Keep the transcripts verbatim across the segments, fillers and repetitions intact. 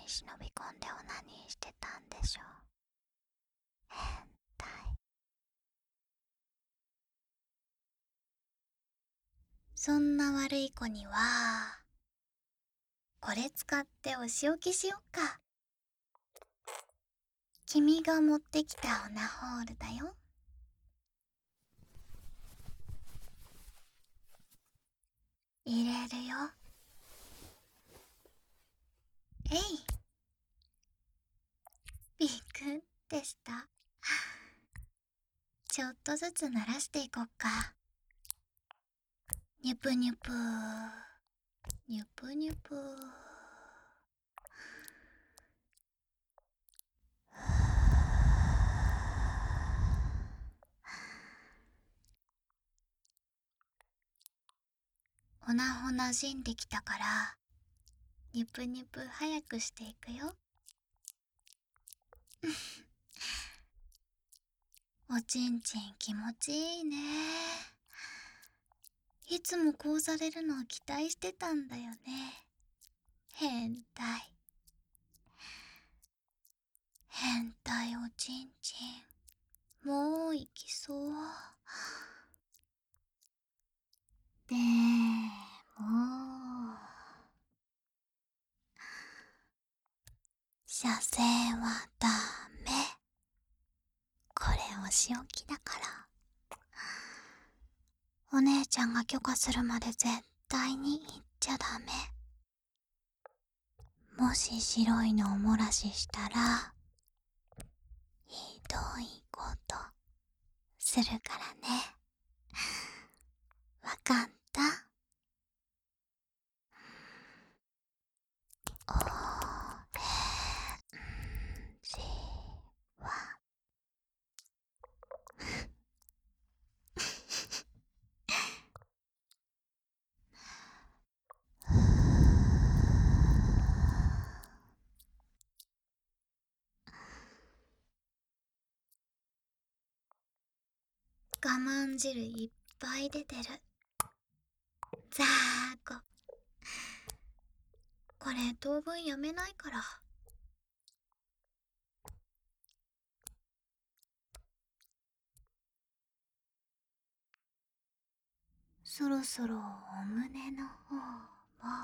忍び込んでオナニーしてたんでしょ。変態。そんな悪い子にはこれ使ってお仕置きしよっか。君が持ってきたオナホールだよ。入れるよ。えい。びっくんでした。ちょっとずつ慣らしていこっか。ニュプニュプニュプニュプ。オナホなじんできたからニュプニュプ早くしていくよ。おちんちん気持ちいいね。いつもこうされるのを期待してたんだよね。変態。変態おちんちん。もう行きそう。でも射精はダメ。これお仕置きだから。お姉ちゃんが許可するまで絶対に言っちゃダメ。もし白いのを漏らししたらひどいことするからね。わかった？おへんじは我慢汁いっぱい出てる。ざーこ。これ当分やめないから。そろそろお胸の方も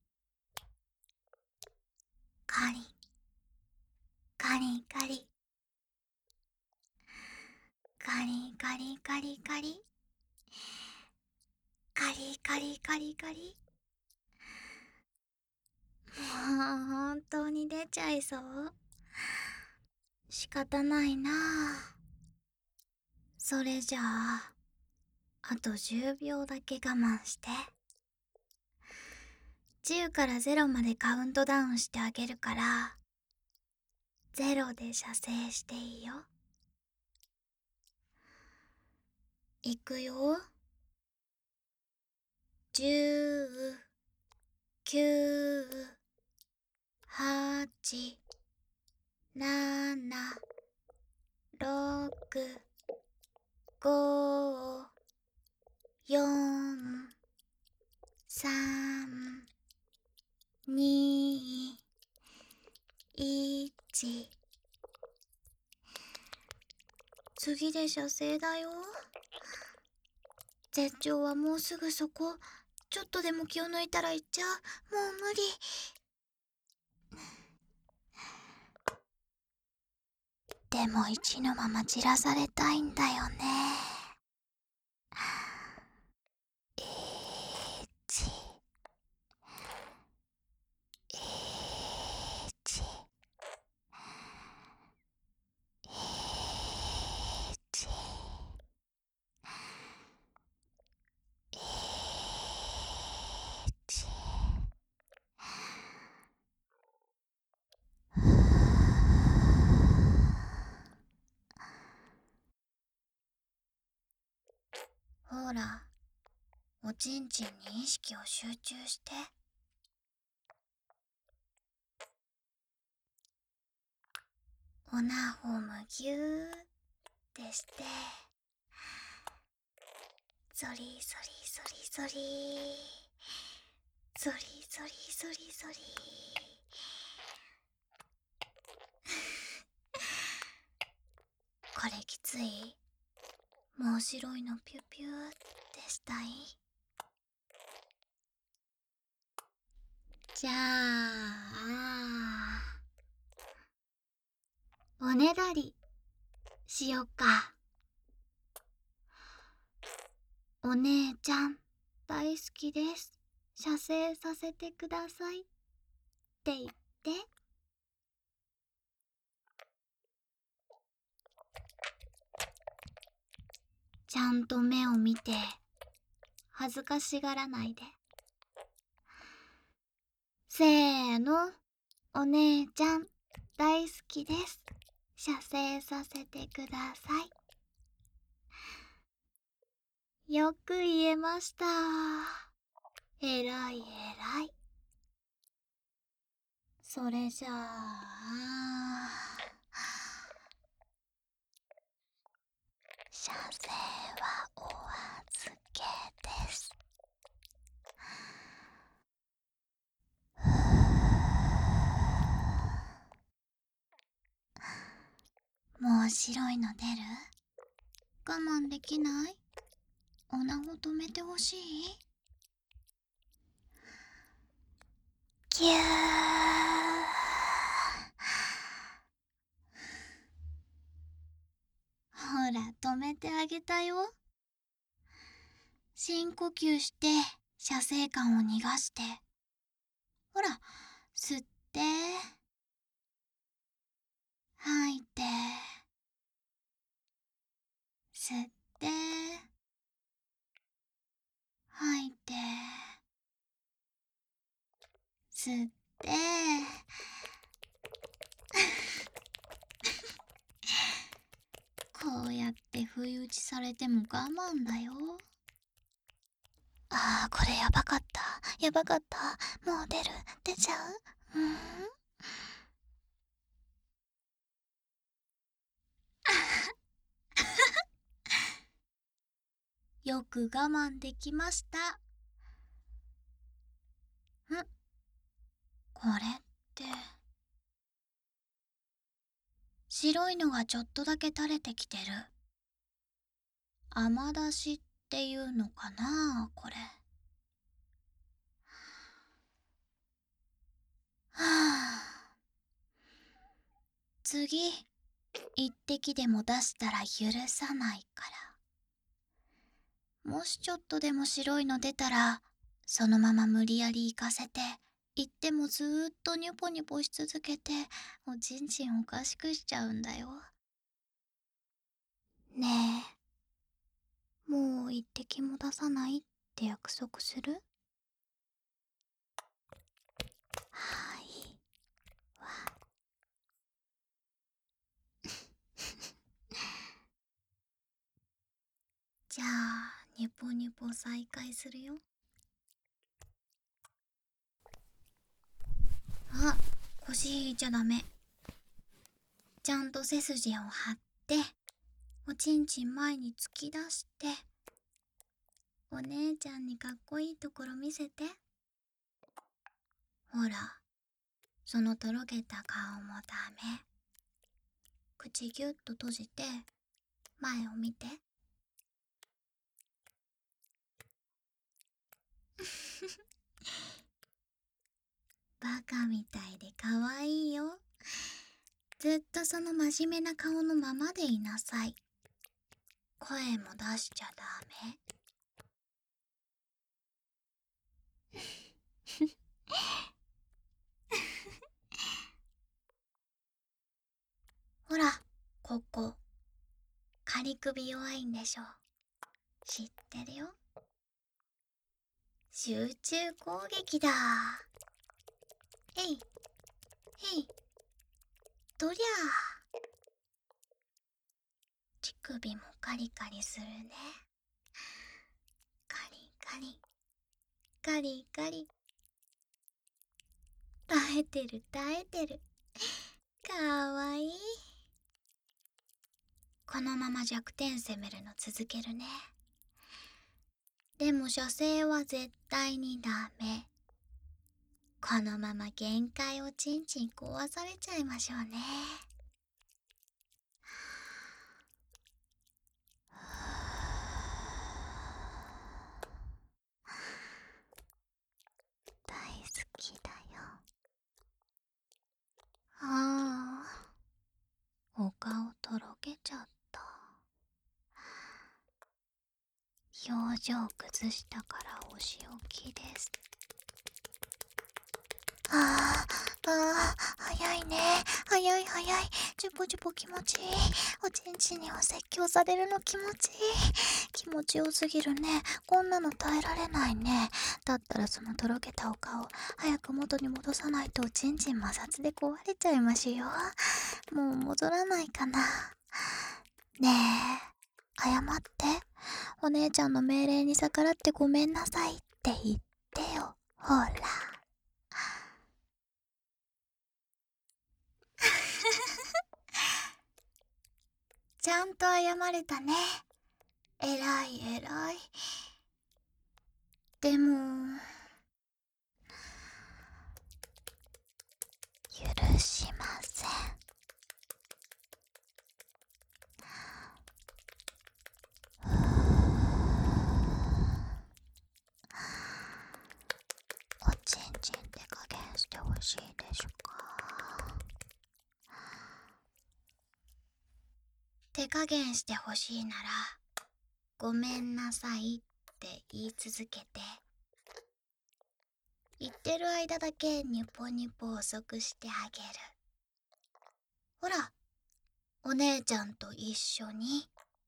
カリカリカリカリカリカリカリカリカリカリカリ。もう本当に出ちゃいそう。仕方ないなあ。それじゃああとじゅうびょうだけ我慢して。じゅうからゼロまでカウントダウンしてあげるからゼロで射精していいよ。いくよ。じゅう、きゅう、はち、なな、ろく、ご、よん、さん、に、いち。次で射精だよ。絶頂はもうすぐそこ。ちょっとでも気を抜いたら行っちゃう。もう無理。でも一のまま散らされたいんだよね。いち、いち、いち、いち。ほら、おちんちんに意識を集中して。オナホむぎゅーってして、ゾリゾリゾリゾリゾリゾリゾリゾリこれきつい？もう白いのピュピューってしたい？じゃあ、おねだりしよっか。お姉ちゃん大好きです。射精させてくださいって言って。ちゃんと目を見て、恥ずかしがらないで。せーの、お姉ちゃん大好きです。射精させてください。よく言えました。えらいえらい。それじゃあ、射精はお預けです。もう白いの出る？我慢できない？おなご止めてほしい？ぎゅー。ほら、止めてあげたよ。深呼吸して射精管を逃がして。ほら、吸って吐いて、吸って吐いて、吸ってこうやって不意打ちされても我慢だよ。ああ、これやばかった。やばかった。もう出る。出ちゃう？うーん。よく我慢できました。ん？これって。白いのがちょっとだけ垂れてきてる。雨出しっていうのかな、これ。はあ。次、一滴でも出したら許さないから。もしちょっとでも白いの出たら、そのまま無理やり行かせて、行ってもずーっとニョポニョポし続けて、おちんちんおかしくしちゃうんだよ。ねえ、もう一滴も出さないって約束する？はい。わ。じゃあ、ニョポニョポ再開するよ。あ、腰引いちゃダメ。ちゃんと背筋を張って、おちんちん前に突き出して、お姉ちゃんにかっこいいところ見せて。ほら、そのとろけた顔もダメ。口ぎゅっと閉じて、前を見て。バカみたいでかわいいよ。ずっとその真面目な顔のままでいなさい。声も出しちゃダメ。ほら、ここ。仮首弱いんでしょ。知ってるよ。集中攻撃だ。えい、へい、とりゃあ。乳首もカリカリするね。カリカリ、カリカリ。耐えてる耐えてる。かわいい。このまま弱点攻めるの続けるね。でも射精は絶対にダメ。このまま限界をちんちん壊されちゃいましょうね。 表情崩したからお仕置きです。あーあー、早いね。早い早い。ジュポジュポ気持ちいい。おちんちんにお説教されるの気持ちいい。気持ちよすぎるね。こんなの耐えられないね。だったらそのとろけたお顔早く元に戻さないとおちんちん摩擦で壊れちゃいますよ。もう戻らないかな。ねえ、謝って。お姉ちゃんの命令に逆らってごめんなさいって言ってよ。ほら。ちゃんと謝れたね。えらいえらい。でも許しません。おちんちん手加減してほしいでしょうか。手加減してほしいならごめんなさいって言い続けて、言ってる間だけニュポニュポ遅くしてあげる。ほら、お姉ちゃんと一緒に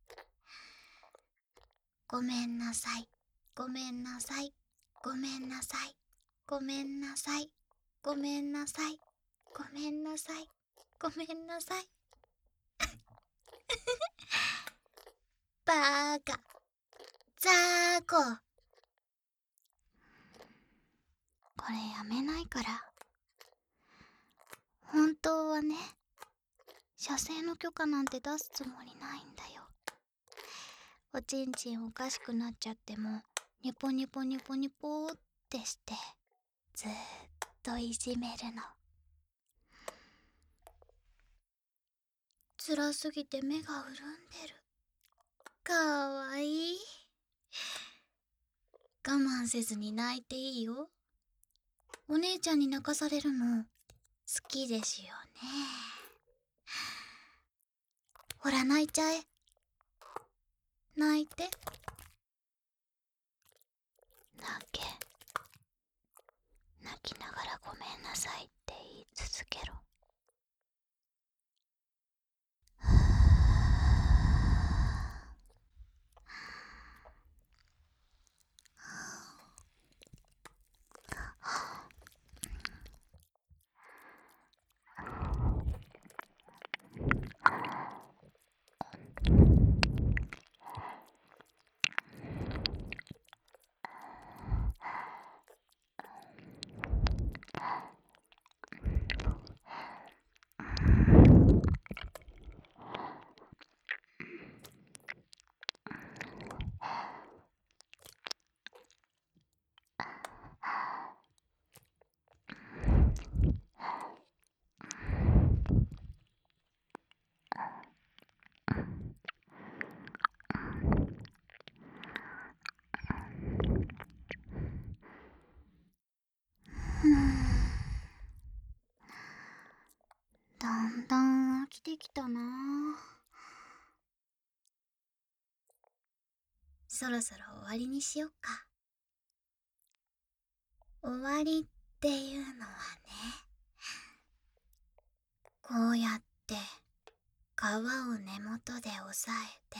ごめんなさい、ごめんなさい、ごめんなさい、ごめんなさい、ごめんなさい、ごめんなさい、ごめんなさい。バーカ、ザーコ。これやめないから。本当はね、射精の許可なんて出すつもりないんだよ。おちんちんおかしくなっちゃってもニュポニュポニュポニュポーってしてずーっといじめるの。辛すぎて目が潤んでる。かわいい。我慢せずに泣いていいよ。お姉ちゃんに泣かされるの好きですよね。ほら泣いちゃえ。泣いて。泣け。泣きながらごめんなさいって言い続けろ。だんだん飽きてきたな。そろそろ終わりにしよっか。終わりっていうのはね、こうやって皮を根元で押さえて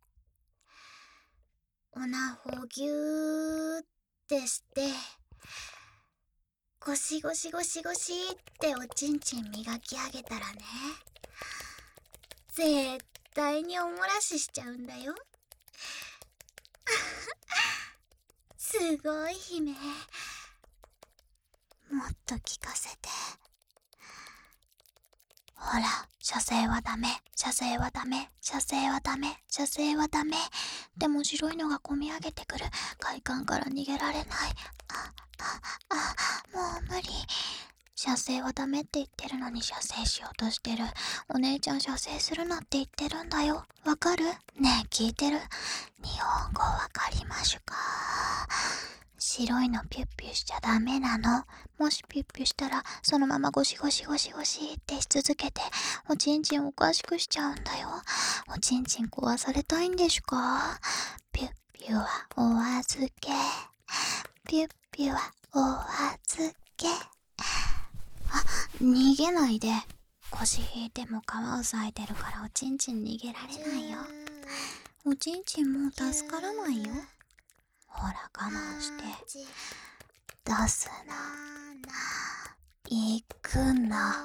おなほぎゅーってしてゴシゴシゴシゴシっておちんちん磨き上げたらね、絶対におもらししちゃうんだよ。すごい姫。もっと聞かせて。ほら、射精はダメ、射精はダメ、射精はダメ、射精はダメ。でも白いのがこみ上げてくる。快感から逃げられない。あ、あ、あ、もう無理。射精はダメって言ってるのに射精しようとしてる。お姉ちゃん射精するなって言ってるんだよ。わかる？ねえ聞いてる？日本語わかりましゅか？白いのピュッピュしちゃダメなの。もしピュッピュしたらそのままゴシゴシゴシゴシってし続けておちんちんおかしくしちゃうんだよ。おちんちん壊されたいんでしゅか？ピュッピュピュはお預け。ピュッピュはお預け。あ、逃げないで。腰引いても皮を裂いてるからおちんちん逃げられないよ。おちんちんもう助からないよ。ほら我慢して出すな、行くな、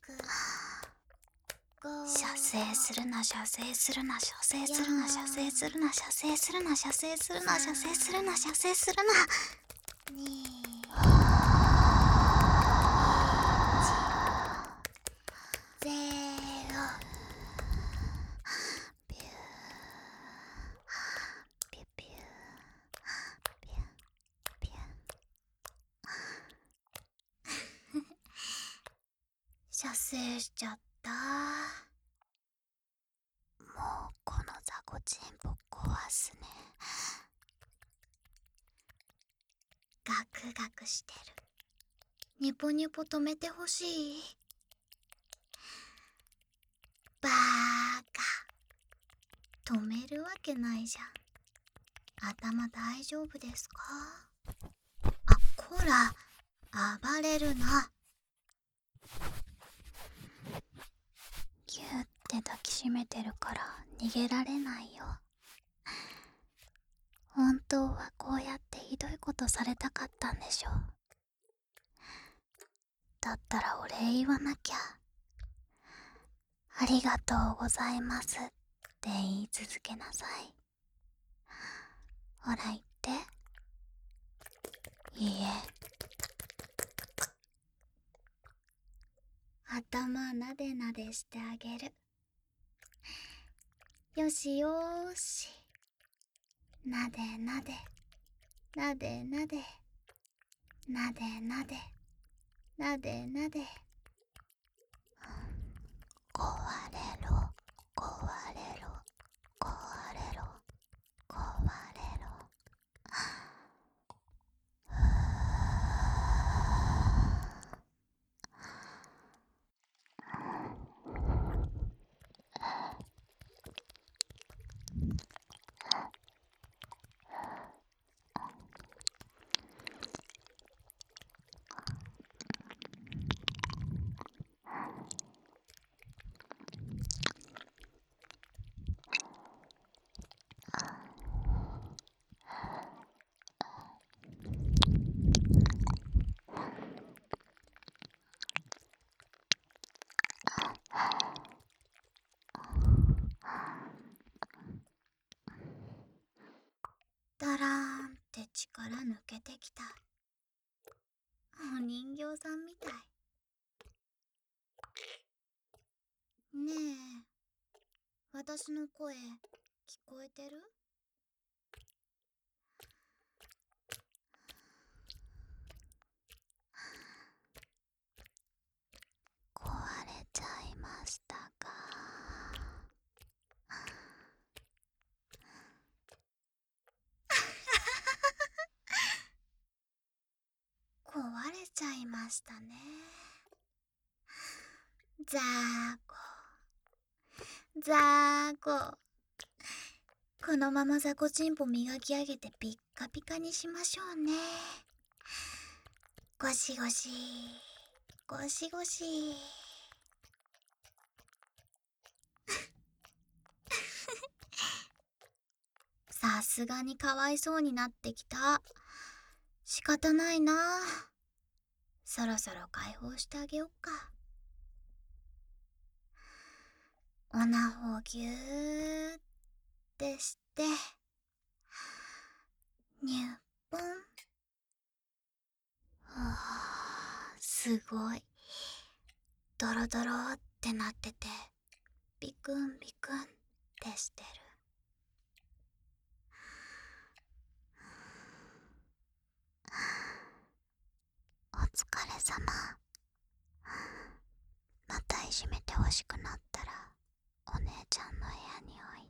射精するな、射精するな、射精するな、射精するな、射精するな、射精するな、射精するな、射精するな。ゼロ。ピューピュピューピュピュ射精しちゃった。もうこのザコチンポ壊すね。ガクガクしてる。ニュポニュポ止めてほしい。バーカ。止めるわけないじゃん。頭大丈夫ですか？あ、こら、暴れるな。ギューって抱きしめてるから逃げられないよ。本当はこうやってひどいことされたかったんでしょ。だったらお礼言わなきゃ。ありがとうございますって言い続けなさい。ほら言って。いいえ。頭なでなでしてあげる。よしよーし。なでなでなでなでなでなでなでなで。壊れろ壊れろ壊れろ壊れろ。ダラーンって力抜けてきた。お人形さんみたい。ねえ、私の声聞こえてる？壊れちゃいましたか？壊れちゃいましたね。ザーコザーコ。このままザコチンポ磨き上げてピッカピカにしましょうね。ゴシゴシゴシゴシ。さすがにかわいそうになってきた。仕方ないな。そろそろ解放してあげよっか。おなほぎゅーってしてニュッポン。はあ、すごいドロドロってなっててビクンビクンってしてる。お疲れ様。またいじめてほしくなったらお姉ちゃんの部屋におい